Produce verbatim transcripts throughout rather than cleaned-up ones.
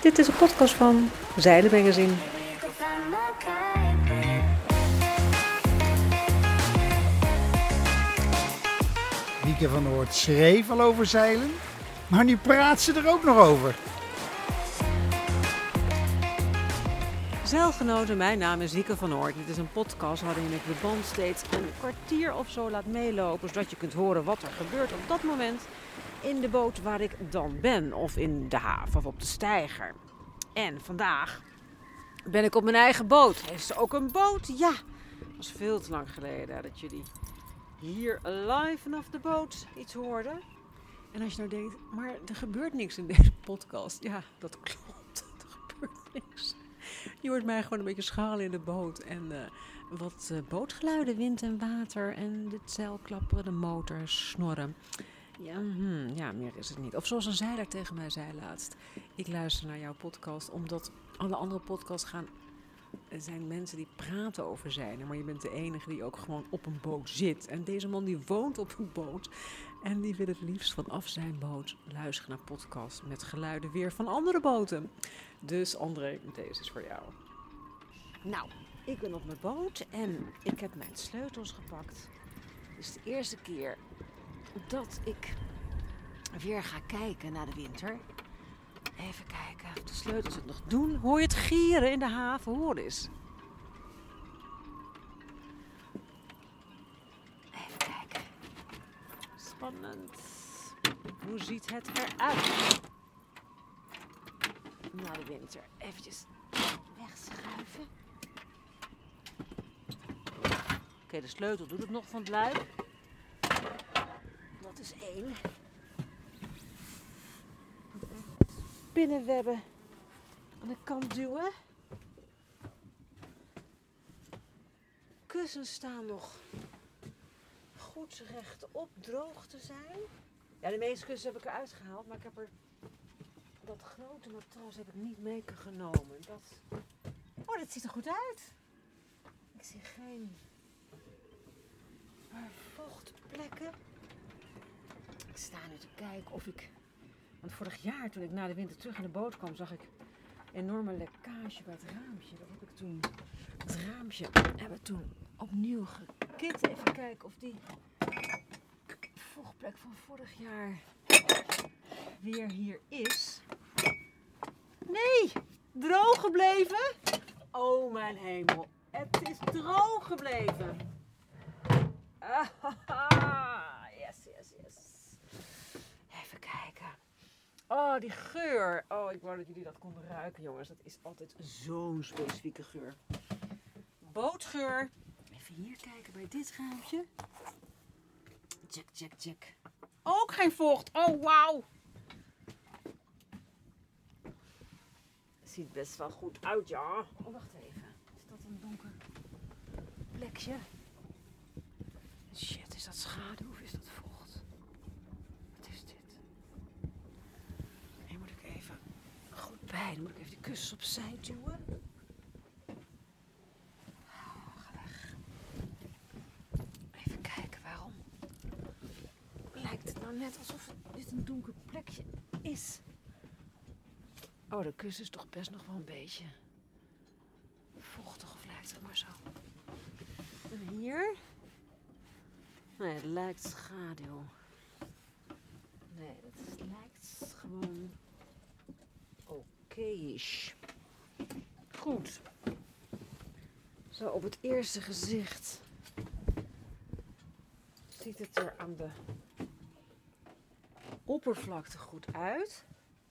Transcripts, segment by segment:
Dit is een podcast van Zeilen Magazine. Wieke van Oort schreef al over zeilen, maar nu praat ze er ook nog over. Zeilgenoten, mijn naam is Wieke van Oort. Dit is een podcast waarin ik de band steeds een kwartier of zo laat meelopen, zodat je kunt horen wat er gebeurt op dat moment in de boot waar ik dan ben, of in de haven of op de steiger. En vandaag ben ik op mijn eigen boot. Heeft ze ook een boot? Ja, dat was veel te lang geleden dat jullie hier live vanaf de boot iets hoorden. En als je nou denkt, maar er gebeurt niks in deze podcast. Ja, dat klopt. Er gebeurt niks. Je hoort mij gewoon een beetje schalen in de boot. En uh, wat uh, bootgeluiden, wind en water. En het zeil klapperen, de motor snorren. Ja, hmm, ja, meer is het niet. Of zoals een zeiler tegen mij zei laatst. Ik luister naar jouw podcast omdat alle andere podcasts gaan... Er zijn mensen die praten over zeilen, maar je bent de enige die ook gewoon op een boot zit. En deze man die woont op een boot en die wil het liefst vanaf zijn boot luisteren naar podcasts met geluiden weer van andere boten. Dus André, deze is voor jou. Nou, ik ben op mijn boot en ik heb mijn sleutels gepakt. Het is de eerste keer dat ik weer ga kijken naar de winter. Even kijken of de sleutels het nog doen. Hoor je het gieren in de haven? Hoor eens. Even kijken. Spannend. Hoe ziet het eruit? Na de winter. Eventjes wegschuiven. Oké, okay, de sleutel doet het nog van het luik. Dat is één. Spinnenwebben aan de kant duwen. Kussens staan nog goed rechtop, droog te zijn. Ja, de meeste kussens heb ik eruit gehaald, maar ik heb er dat grote matras heb ik niet meegenomen. Dat... Oh, dat ziet er goed uit. Ik zie geen vochtplekken. Ik sta nu te kijken of ik... Want vorig jaar, toen ik na de winter terug in de boot kwam, zag ik een enorme lekkage bij het raampje. Dat heb ik toen, het raampje hebben we toen opnieuw gekit. Even kijken of die vochtplek van vorig jaar weer hier is. Nee, droog gebleven. Oh mijn hemel, het is droog gebleven. Ah, yes, yes, yes. Even kijken. Oh, die geur. Oh, ik wou dat jullie dat konden ruiken, jongens. Dat is altijd zo'n specifieke geur. Bootgeur. Even hier kijken bij dit raampje. Check, check, check. Ook geen vocht. Oh, wauw. Ziet best wel goed uit, ja. Oh, wacht even. Is dat een donker plekje? Shit, is dat schaduw of is dat vocht? Wat is dit? Hier moet ik even goed bij. Dan moet ik even die kussens opzij duwen. Oh, ga weg. Even kijken waarom. Lijkt het nou net alsof dit een donker plekje is. Oh, de kussen is toch best nog wel een beetje vochtig, of lijkt het maar zo. En hier? Nee, het lijkt schaduw. Nee, het lijkt gewoon oké-ish. Goed. Zo op het eerste gezicht ziet het er aan de oppervlakte goed uit.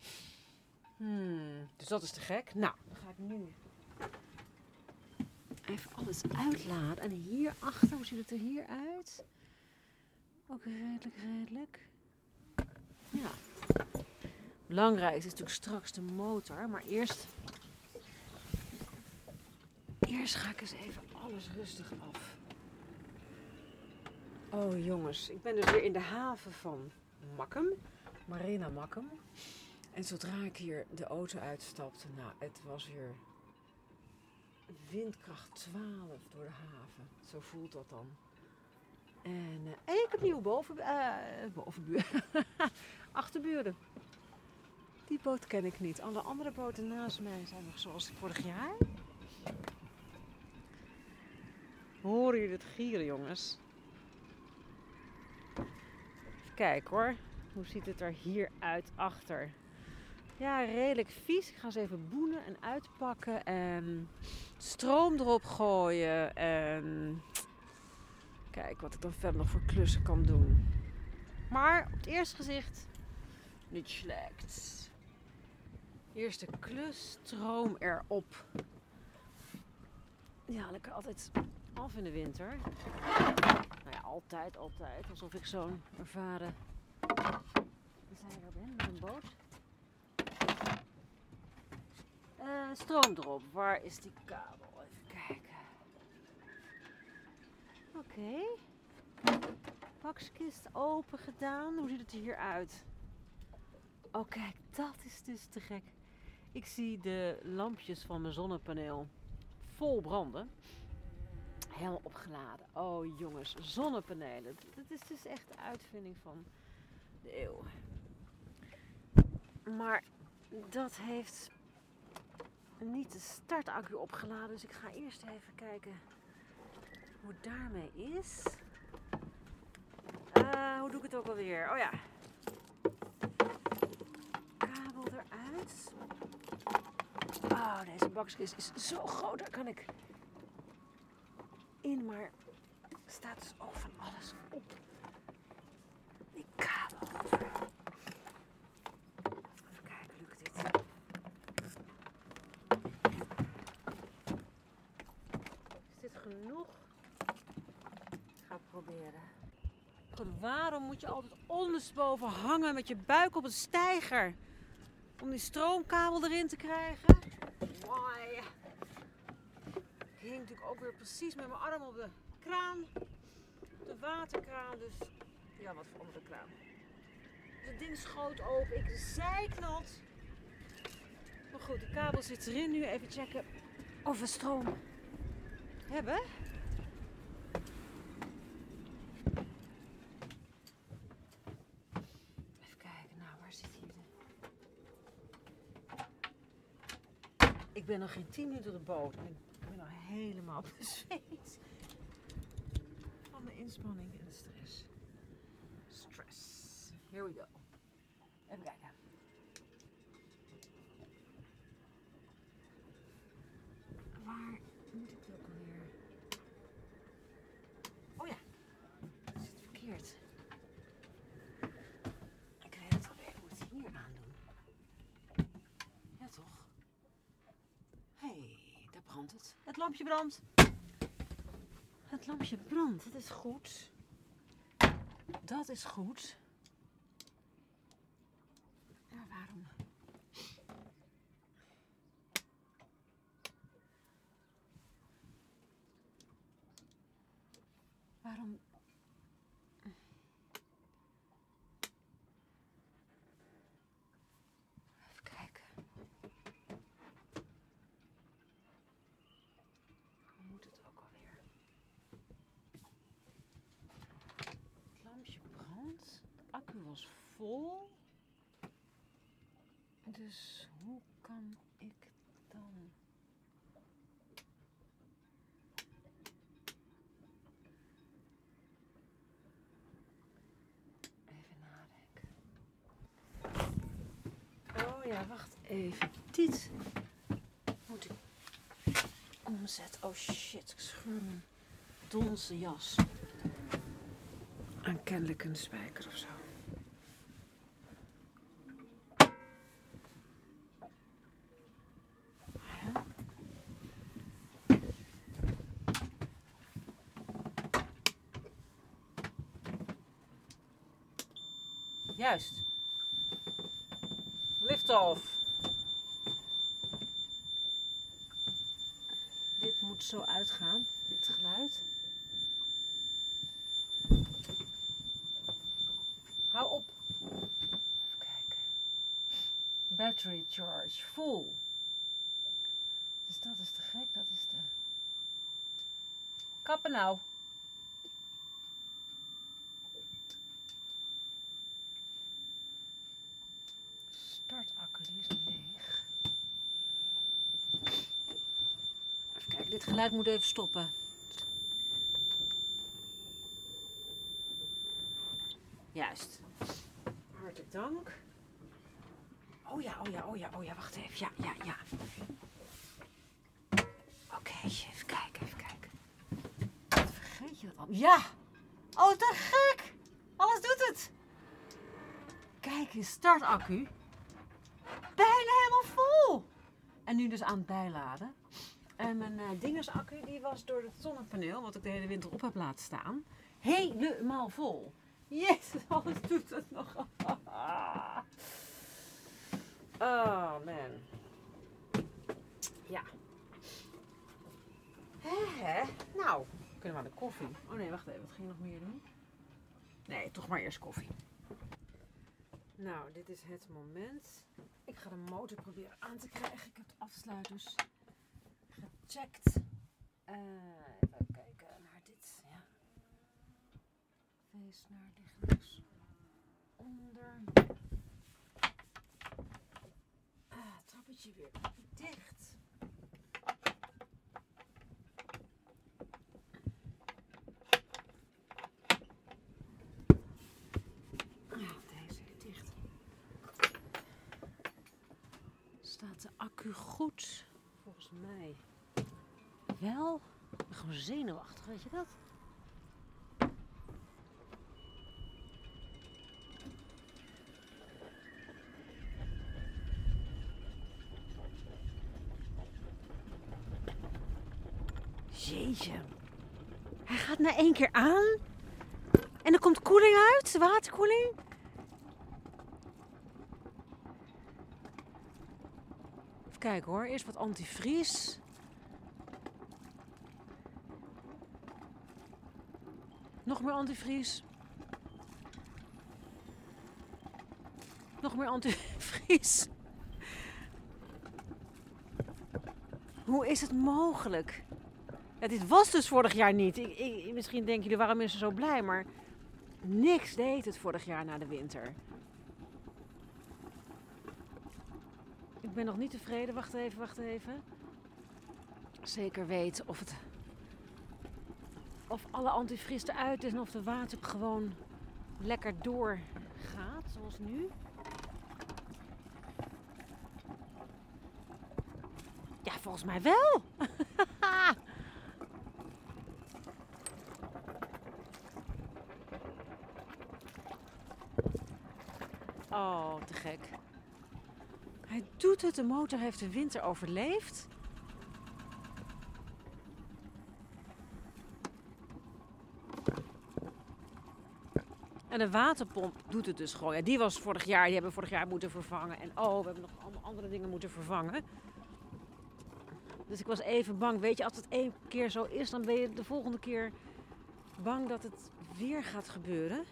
Hmm, dus dat is te gek. Nou, dan ga ik nu even alles uitladen. En hierachter, hoe ziet het er hier uit? Ook redelijk, redelijk. Ja. Belangrijk is natuurlijk straks de motor. Maar eerst... Eerst ga ik eens even alles rustig af. Oh jongens, ik ben dus weer in de haven van Makkum. Marina Makkum. En zodra ik hier de auto uitstapte, nou, het was weer windkracht twaalf door de haven. Zo voelt dat dan. En, uh, en ik heb nieuwe boven, uh, bovenburen. Achterburen. Die boot ken ik niet. Alle andere boten naast mij zijn nog zoals vorig jaar. Horen jullie het gieren, jongens? Even kijken hoor. Hoe ziet het er hier uit achter? Ja, redelijk vies. Ik ga ze even boenen en uitpakken. En stroom erop gooien. En kijk wat ik dan verder nog voor klussen kan doen. Maar op het eerste gezicht niet slecht. Eerste klus, stroom erop. Die haal ik er altijd af in de winter. Nou ja, altijd, altijd. Alsof ik zo'n ervaren zeiler ben met een boot. Uh, stroom erop. Waar is die kabel? Even kijken. Oké. Okay. Pakskist open gedaan. Hoe ziet het er hier uit? Oh kijk, dat is dus te gek. Ik zie de lampjes van mijn zonnepaneel vol branden. Helemaal opgeladen. Oh jongens, zonnepanelen. Dat is dus echt de uitvinding van de eeuw. Maar dat heeft niet de startaccu opgeladen. Dus ik ga eerst even kijken hoe het daarmee is. Uh, hoe doe ik het ook alweer? Oh ja. Kabel eruit. Oh, deze bakskist is zo groot. Daar kan ik in, maar staat dus ook van alles op. Die kabel. Even kijken, lukt dit? Is dit genoeg? Ik ga het proberen. Goed, waarom moet je altijd ondersteboven hangen met je buik op een steiger? Om die stroomkabel erin te krijgen? Why? Ik hing natuurlijk ook weer precies met mijn arm op de kraan. De waterkraan, dus ja, wat voor andere kraan. Dus het ding schoot open, ik zeiknat. Maar goed, de kabel zit erin. Nu even checken of we stroom hebben. Even kijken, nou waar zit hier de... Ik ben nog geen tien minuten op de boot en ik ben al helemaal bezweet. Van de inspanning en de stress. Stress. Here we go. Even kijken. Waar moet ik ook alweer? Oh ja, dat zit verkeerd. Ik weet het alweer. Ik moet het hier aandoen. Ja toch? Hé, hey, daar brandt het. Het lampje brandt. Het lampje brandt. Dat is goed. Dat is goed. Maar waarom? Waarom? Even kijken. Hoe moet het ook alweer? Het lampje brandt. De accu was vol. Dus hoe kan ik dan... Even nadenken. Oh ja, wacht even. Dit moet ik omzetten. Oh shit, ik scheur mijn donse jas. Aan kennelijk een spijker of zo. Juist. Lift off. Dit moet zo uitgaan, dit geluid. Hou op. Even kijken. Battery charge full. Dus dat is te gek, dat is de... Kappen nou. Startaccu Het geluid moet even stoppen. Juist. Hartelijk dank. Oh ja, oh ja, oh ja, oh ja, wacht even. Ja, ja, ja. Oké, okay, even kijken, even kijken. Wat vergeet je dat al? Ja! Oh, te gek! Alles doet het! Kijk eens, startaccu. Bijna helemaal vol! En nu dus aan het bijladen. En mijn uh, dingesaccu die was door het zonnepaneel, wat ik de hele winter op heb laten staan, helemaal vol. Jezus, alles doet het nog. Oh man. Ja. Hè, hè? Nou, kunnen we aan de koffie. Oh nee, wacht even. Wat ging je nog meer doen? Nee, toch maar eerst koffie. Nou, dit is het moment. Ik ga de motor proberen aan te krijgen. Ik heb de afsluiters gecheckt. Uh, even kijken naar dit. Ja. Wees naar lichtjes onder. Ah, trappetje weer dicht. Staat de accu goed? Volgens mij wel. Ik ben gewoon zenuwachtig, weet je dat? Jeetje. Hij gaat na één keer aan. En er komt koeling uit, waterkoeling. Kijk hoor, eerst wat antivries. Nog meer antivries. Nog meer antivries. Hoe is het mogelijk? Ja, dit was dus vorig jaar niet. Ik, ik, misschien denken jullie, waarom is ze zo blij? Maar niks deed het vorig jaar na de winter. Ik ben nog niet tevreden. Wacht even, wacht even. Zeker weten of het... Of alle antivries eruit is en of de water gewoon lekker doorgaat, zoals nu. Ja, volgens mij wel. Oh, te gek. Hij doet het, de motor heeft de winter overleefd. En de waterpomp doet het dus gewoon. Ja, die was vorig jaar, die hebben we vorig jaar moeten vervangen. En oh, we hebben nog allemaal andere dingen moeten vervangen. Dus ik was even bang. Weet je, als het één keer zo is, dan ben je de volgende keer bang dat het weer gaat gebeuren.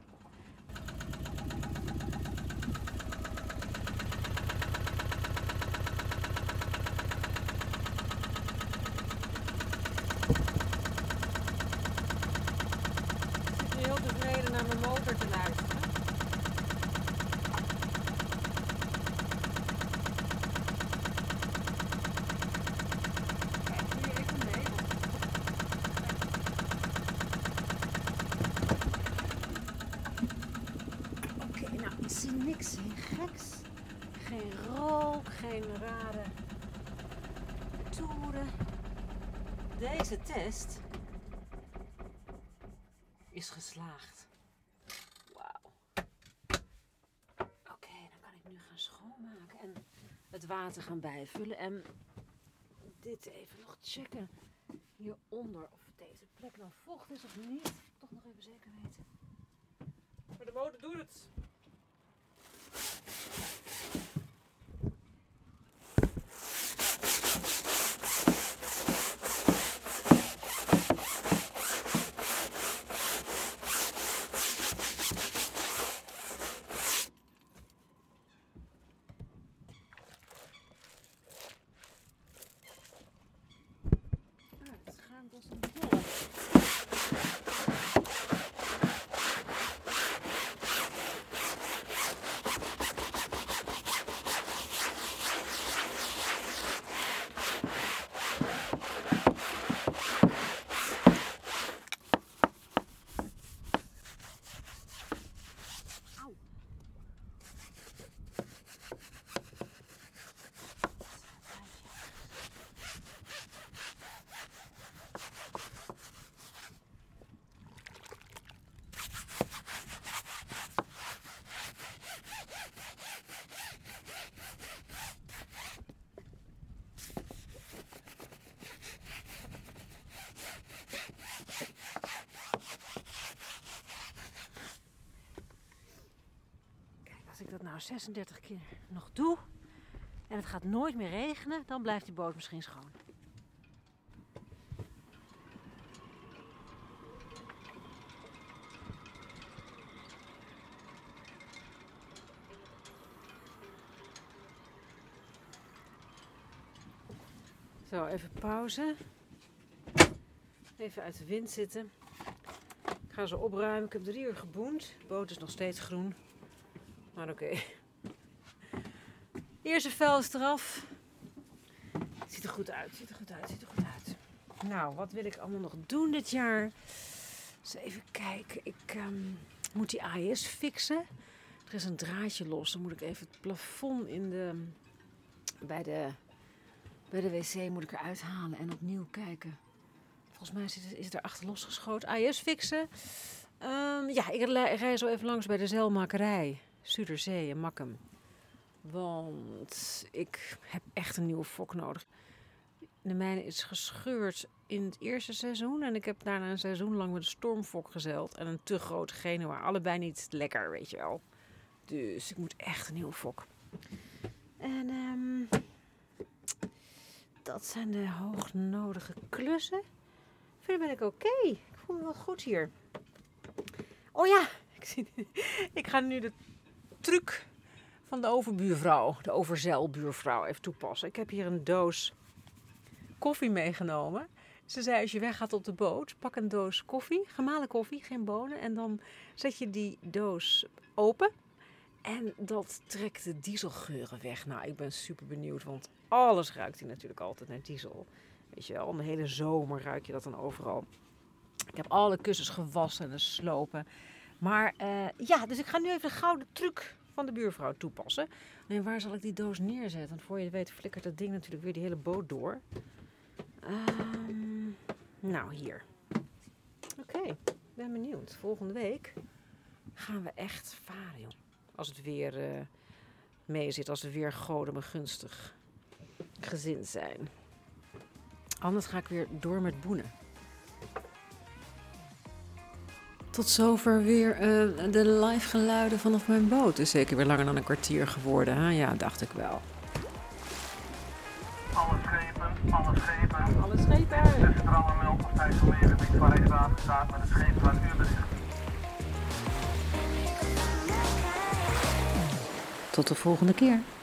Niks geks, geen rook, geen rare toeren. Deze test is geslaagd. Wauw. Oké, okay, dan kan ik nu gaan schoonmaken en het water gaan bijvullen. En dit even nog checken hieronder of deze plek nou vocht is of niet. Toch nog even zeker weten. Maar de motor doet het. als ik dat nou zesendertig keer nog doe en het gaat nooit meer regenen, dan blijft die boot misschien schoon. Zo, even pauze. Even uit de wind zitten. Ik ga ze opruimen. Ik heb drie uur geboend. De boot is nog steeds groen. Maar oké. Okay. Eerste vel is eraf. Het ziet er goed uit. Ziet er goed uit. Ziet er goed uit. Nou, wat wil ik allemaal nog doen dit jaar? Dus even kijken. Ik um, moet die A I S fixen. Er is een draadje los. Dan moet ik even het plafond in de, bij de, bij de wc moet ik eruit halen en opnieuw kijken. Volgens mij is het, is het erachter losgeschoten. A I S fixen. Um, ja, ik rij zo even langs bij de zeilmakerij. Zuiderzee in Makkum. Want ik heb echt een nieuwe fok nodig. De mijne is gescheurd in het eerste seizoen. En ik heb daarna een seizoen lang met een stormfok gezeild. En een te grote Genua. Allebei niet lekker, weet je wel. Dus ik moet echt een nieuwe fok. En um, dat zijn de hoognodige klussen. Verder ben ik oké. Okay. Ik voel me wel goed hier. Oh ja, ik, zie, ik ga nu de truc van de overbuurvrouw, de overzeilbuurvrouw, even toepassen. Ik heb hier een doos koffie meegenomen. Ze zei, als je weggaat op de boot, pak een doos koffie, gemalen koffie, geen bonen. En dan zet je die doos open en dat trekt de dieselgeuren weg. Nou, ik ben super benieuwd, want alles ruikt hier natuurlijk altijd naar diesel. Weet je wel, de hele zomer ruik je dat dan overal. Ik heb alle kussens gewassen en slopen. Maar uh, ja, dus ik ga nu even de gouden truc van de buurvrouw toepassen. En waar zal ik die doos neerzetten? Want voor je het weet flikkert dat ding natuurlijk weer die hele boot door. Um, nou, hier. Oké, okay, ben benieuwd. Volgende week gaan we echt varen, joh. Als het weer uh, mee zit, als de weergoden me gunstig gezind zijn. Anders ga ik weer door met boenen. Tot zover weer uh, de live geluiden vanaf mijn boot. Het is zeker weer langer dan een kwartier geworden. Hè? Ja, dacht ik wel. Alle schepen, alle schepen. Alle schepen. De centrale meld op IJsselmeergebied van Rijkswaterstaat met het scheep van uurbericht. Tot de volgende keer.